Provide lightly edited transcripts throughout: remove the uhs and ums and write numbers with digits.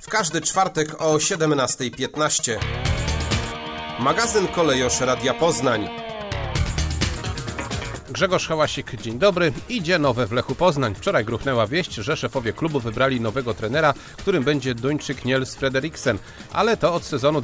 każdy czwartek o 17:15. Magazyn Kolejosz Radia Poznań. Grzegorz Hałasik, dzień dobry. Idzie nowe w Lechu Poznań. Wczoraj gruchnęła wieść, że szefowie klubu wybrali nowego trenera, którym będzie Duńczyk Niels Frederiksen. Ale to od sezonu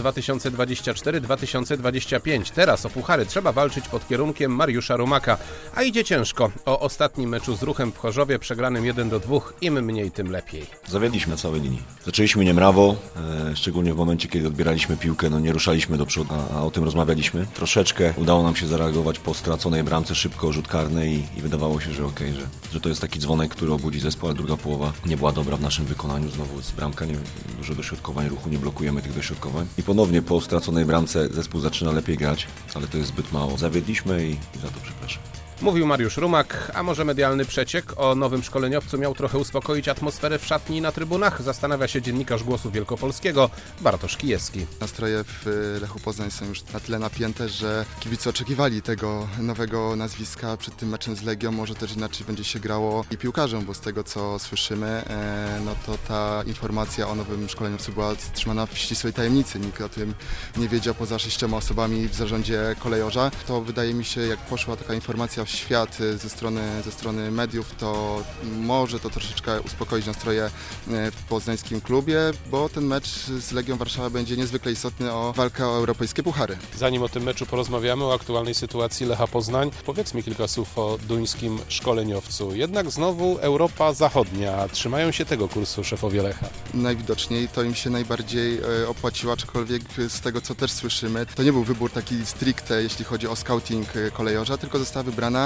2024-2025. Teraz o puchary trzeba walczyć pod kierunkiem Mariusza Rumaka. A idzie ciężko. O ostatnim meczu z Ruchem w Chorzowie przegranym 1-2. Im mniej, tym lepiej. Zawiedliśmy na całej linii. Zaczęliśmy niemrawo, szczególnie w momencie, kiedy odbieraliśmy piłkę, nie ruszaliśmy do przodu, a o tym rozmawialiśmy. Troszeczkę udało nam się zareagować po straconej bramce szybko, rzut karny i wydawało się, że okej, że to jest taki dzwonek, który obudzi zespół, ale druga połowa nie była dobra w naszym wykonaniu. Znowu z bramka, dużo dośrodkowań ruchu, nie blokujemy tych dośrodkowań. I ponownie po straconej bramce zespół zaczyna lepiej grać, ale to jest zbyt mało. Zawiedliśmy i za to przepraszam. Mówił Mariusz Rumak, a może medialny przeciek o nowym szkoleniowcu miał trochę uspokoić atmosferę w szatni i na trybunach? Zastanawia się dziennikarz Głosu Wielkopolskiego Bartosz Kijewski. Nastroje w Lechu Poznań są już na tyle napięte, że kibice oczekiwali tego nowego nazwiska przed tym meczem z Legią. Może też inaczej będzie się grało i piłkarzom, bo z tego co słyszymy, no to ta informacja o nowym szkoleniowcu była trzymana w ścisłej tajemnicy. Nikt o tym nie wiedział poza 6 osobami w zarządzie Kolejorza. To wydaje mi się, jak poszła taka informacja w świat ze strony mediów, to może to troszeczkę uspokoić nastroje w poznańskim klubie, bo ten mecz z Legią Warszawa będzie niezwykle istotny o walkę o europejskie puchary. Zanim o tym meczu porozmawiamy, o aktualnej sytuacji Lecha Poznań, powiedz mi kilka słów o duńskim szkoleniowcu. Jednak znowu Europa Zachodnia. Trzymają się tego kursu szefowie Lecha? Najwidoczniej to im się najbardziej opłaciło, aczkolwiek z tego co też słyszymy, to nie był wybór taki stricte, jeśli chodzi o scouting Kolejorza, tylko została wybrana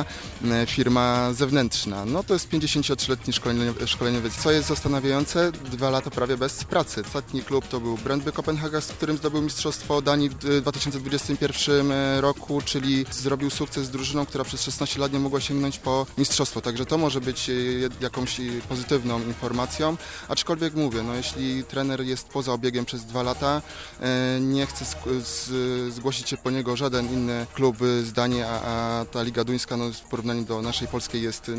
firma zewnętrzna. No to jest 53-letni szkoleniowiec. Co jest zastanawiające, 2 lata prawie bez pracy. Ostatni klub to był Brøndby Kopenhaga, z którym zdobył Mistrzostwo Danii w 2021 roku, czyli zrobił sukces z drużyną, która przez 16 lat nie mogła sięgnąć po mistrzostwo. Także to może być jakąś pozytywną informacją. Aczkolwiek mówię, no jeśli trener jest poza obiegiem przez 2 lata, nie chce zgłosić się po niego żaden inny klub z Danii, a ta Liga Duńska w porównaniu do naszej polskiej jest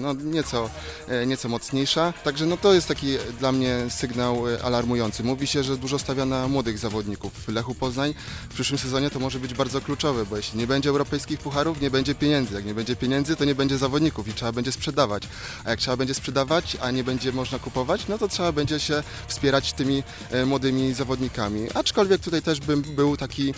nieco mocniejsza. Także to jest taki dla mnie sygnał alarmujący. Mówi się, że dużo stawia na młodych zawodników. W Lechu Poznań w przyszłym sezonie to może być bardzo kluczowe, bo jeśli nie będzie europejskich pucharów, nie będzie pieniędzy. Jak nie będzie pieniędzy, to nie będzie zawodników i trzeba będzie sprzedawać. A jak trzeba będzie sprzedawać, a nie będzie można kupować, no to trzeba będzie się wspierać tymi młodymi zawodnikami. Aczkolwiek tutaj też bym był taki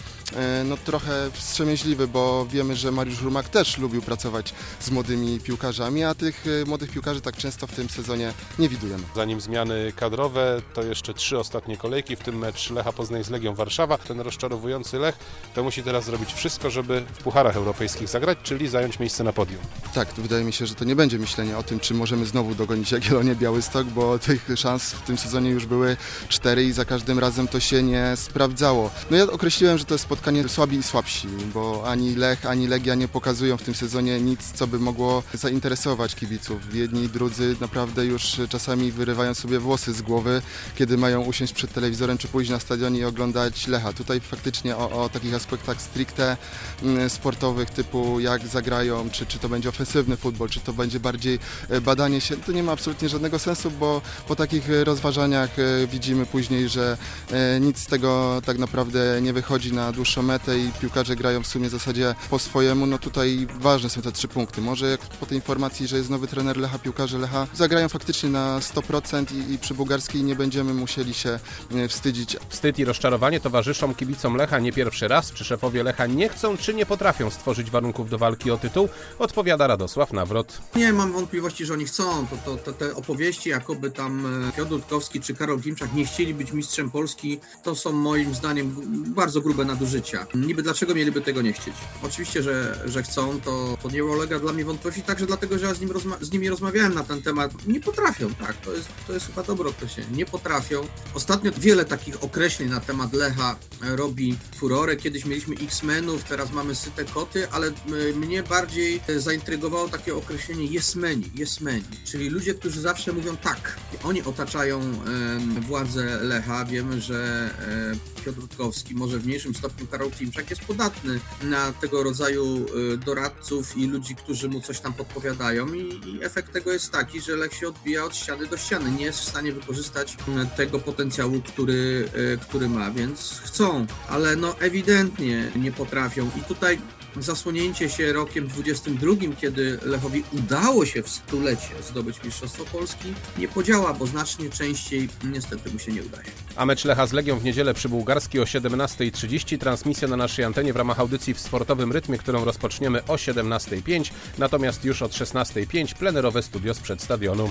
trochę wstrzemięźliwy, bo wiemy, że Mariusz Rumak też lubił pracować z młodymi piłkarzami, a tych młodych piłkarzy tak często w tym sezonie nie widujemy. Zanim zmiany kadrowe, to jeszcze 3 ostatnie kolejki, w tym mecz Lecha Poznań z Legią Warszawa. Ten rozczarowujący Lech to musi teraz zrobić wszystko, żeby w pucharach europejskich zagrać, czyli zająć miejsce na podium. Tak, wydaje mi się, że to nie będzie myślenie o tym, czy możemy znowu dogonić Jagiellonię Białystok, bo tych szans w tym sezonie już były 4 i za każdym razem to się nie sprawdzało. Ja określiłem, że to jest spotkanie słabi i słabsi, bo ani Lech, ani Legia nie pokazują w tym sezonie nic, co by mogło zainteresować kibiców. Jedni i drudzy naprawdę już czasami wyrywają sobie włosy z głowy, kiedy mają usiąść przed telewizorem czy pójść na stadion i oglądać Lecha. Tutaj faktycznie o takich aspektach stricte sportowych, typu jak zagrają, czy to będzie ofensywny futbol, czy to będzie bardziej badanie się, to nie ma absolutnie żadnego sensu, bo po takich rozważaniach widzimy później, że nic z tego tak naprawdę nie wychodzi na dłuższą metę i piłkarze grają w sumie w zasadzie po swojemu. Tutaj ważne są te 3 punkty. Może jak po tej informacji, że jest nowy trener Lecha, piłkarze Lecha zagrają faktycznie na 100% i przy Bułgarskiej nie będziemy musieli się wstydzić. Wstyd i rozczarowanie towarzyszą kibicom Lecha nie pierwszy raz. Czy szefowie Lecha nie chcą, czy nie potrafią stworzyć warunków do walki o tytuł? Odpowiada Radosław Nawrot. Nie mam wątpliwości, że oni chcą. Te opowieści, jakoby tam Piotr Rutkowski czy Karol Klimczak nie chcieli być mistrzem Polski, to są moim zdaniem bardzo grube nadużycia. Niby dlaczego mieliby tego nie chcieć? Oczywiście, że chcą, to nie ulega dla mnie wątpliwości, także dlatego, że ja z nimi rozmawiałem na ten temat. Nie potrafią, tak, to jest chyba dobre określenie. Nie potrafią. Ostatnio wiele takich określeń na temat Lecha robi furorę. Kiedyś mieliśmy X-menów, teraz mamy syte koty, ale mnie bardziej zaintrygowało takie określenie jesmeni, czyli ludzie, którzy zawsze mówią tak. Oni otaczają władzę Lecha. Wiemy, że Piotr Rutkowski, może w mniejszym stopniu Karol Klimczak jest podatny na tego rodzaju doradców i ludzi ludzi, którzy mu coś tam podpowiadają i efekt tego jest taki, że Lech się odbija od ściany do ściany. Nie jest w stanie wykorzystać tego potencjału, który ma, więc chcą, ale no ewidentnie nie potrafią. I tutaj zasłonięcie się rokiem 22, kiedy Lechowi udało się w stulecie zdobyć Mistrzostwo Polski, nie podziała, bo znacznie częściej niestety mu się nie udaje. A mecz Lecha z Legią w niedzielę przy Bułgarskiej o 17:30. Transmisja na naszej antenie w ramach audycji w sportowym rytmie, którą rozpoczniemy o 17:05. Natomiast już od 16:05 plenerowe studio sprzed stadionu.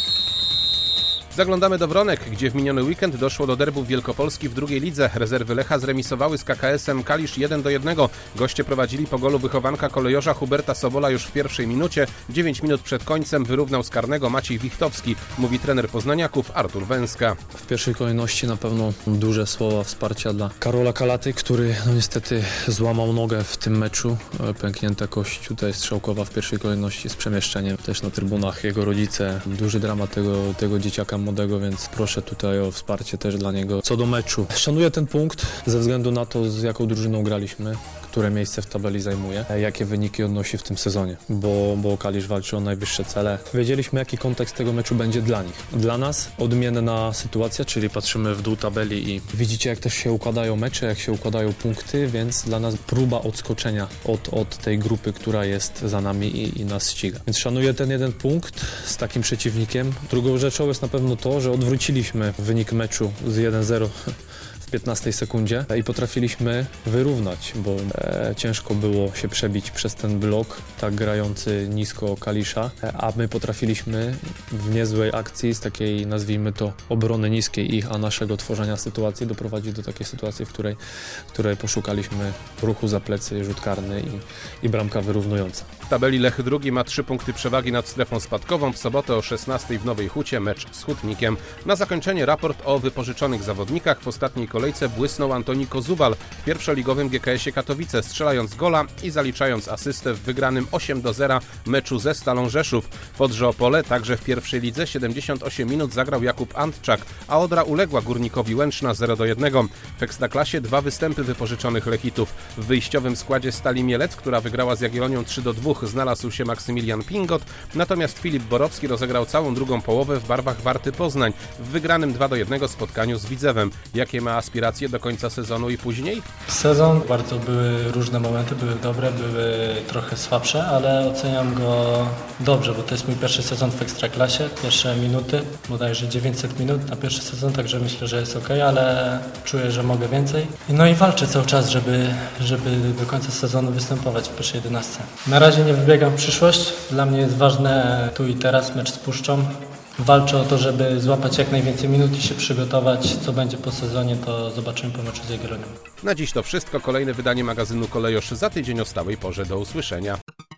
Zaglądamy do Wronek, gdzie w miniony weekend doszło do derbów Wielkopolski w drugiej lidze. Rezerwy Lecha zremisowały z KKS-em Kalisz 1-1. Goście prowadzili po golu wychowanka kolejorza Huberta Sobola już w pierwszej minucie. 9 minut przed końcem wyrównał z karnego Maciej Wichtowski, mówi trener poznaniaków Artur Węska. W pierwszej kolejności na pewno duże słowa wsparcia dla Karola Kalaty, który niestety złamał nogę w tym meczu. Pęknięta kość tutaj strzałkowa w pierwszej kolejności z przemieszczeniem. Też na trybunach jego rodzice. Duży dramat tego dzieciaka młodego, więc proszę tutaj o wsparcie też dla niego. Co do meczu, szanuję ten punkt ze względu na to, z jaką drużyną graliśmy, które miejsce w tabeli zajmuje, jakie wyniki odnosi w tym sezonie, bo Kalisz walczy o najwyższe cele. Wiedzieliśmy, jaki kontekst tego meczu będzie dla nich. Dla nas odmienna sytuacja, czyli patrzymy w dół tabeli i widzicie, jak też się układają mecze, jak się układają punkty, więc dla nas próba odskoczenia od tej grupy, która jest za nami i nas ściga. Więc szanuję ten jeden punkt z takim przeciwnikiem. Drugą rzeczą jest na pewno to, że odwróciliśmy wynik meczu z 1-0 w 15 sekundzie i potrafiliśmy wyrównać, bo ciężko było się przebić przez ten blok tak grający nisko Kalisza, a my potrafiliśmy w niezłej akcji z takiej, nazwijmy to, obrony niskiej ich, a naszego tworzenia sytuacji doprowadzić do takiej sytuacji, w której poszukaliśmy ruchu za plecy, rzut karny i bramka wyrównująca. W tabeli Lech drugi ma 3 punkty przewagi nad strefą spadkową. W sobotę o 16:00 w Nowej Hucie mecz z Hutnikiem. Na zakończenie raport o wypożyczonych zawodnikach. W ostatniej kolejce błysnął Antoni Kozubal w pierwszoligowym GKS-ie Katowice, strzelając gola i zaliczając asystę w wygranym 8-0 meczu ze Stalą Rzeszów. W Odrze Opole także w pierwszej lidze 78 minut zagrał Jakub Antczak, a Odra uległa Górnikowi Łęczna 0-1. W Ekstraklasie 2 występy wypożyczonych Lechitów. W wyjściowym składzie Stali Mielec, która wygrała z Jagiellonią 3-2, znalazł się Maksymilian Pingot, natomiast Filip Borowski rozegrał całą drugą połowę w barwach Warty Poznań w wygranym 2-1 spotkaniu z Widzewem. Jakie ma aspiracje do końca sezonu i później? Sezon, bardzo były różne momenty, były dobre, były trochę słabsze, ale oceniam go dobrze, bo to jest mój pierwszy sezon w Ekstraklasie, pierwsze minuty, bodajże 900 minut na pierwszy sezon, także myślę, że jest ok, ale czuję, że mogę więcej. No i walczę cały czas, żeby do końca sezonu występować w pierwszej 11. Na razie nie wybiegam w przyszłość, dla mnie jest ważne tu i teraz, mecz z Puszczą. Walczę o to, żeby złapać jak najwięcej minut i się przygotować. Co będzie po sezonie, to zobaczymy po meczu z Jagiellonią. Na dziś to wszystko. Kolejne wydanie magazynu Kolejosz za tydzień o stałej porze. Do usłyszenia.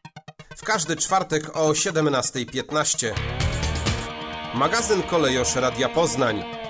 W każdy czwartek o 17:15. Magazyn Kolejosz Radia Poznań.